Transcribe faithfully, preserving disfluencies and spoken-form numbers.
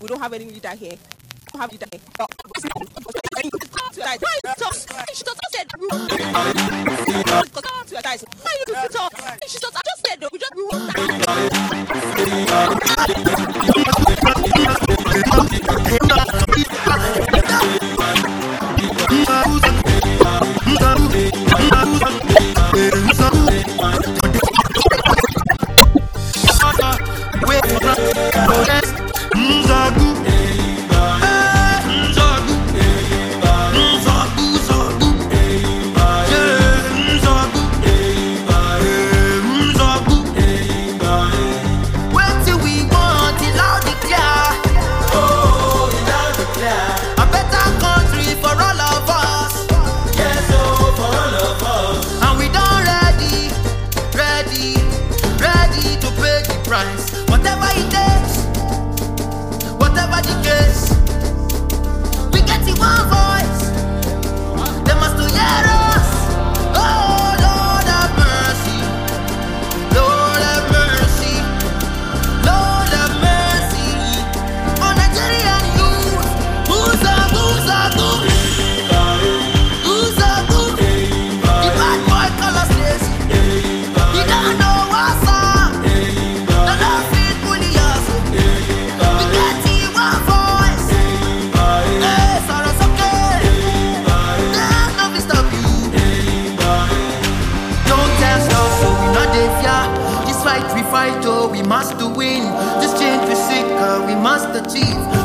We don't have any leader here. We don't have leader here. Whatever it is, whatever the case, we get in one voice. They must to hear us. Oh Lord have mercy, Lord have mercy, Lord have mercy on Nigerian youth. Who's up, who's up, who's up, who's up? The bad boy call us lazy. He don't know what's up. We fight, oh, we must win. This change we seek, uh, we must achieve.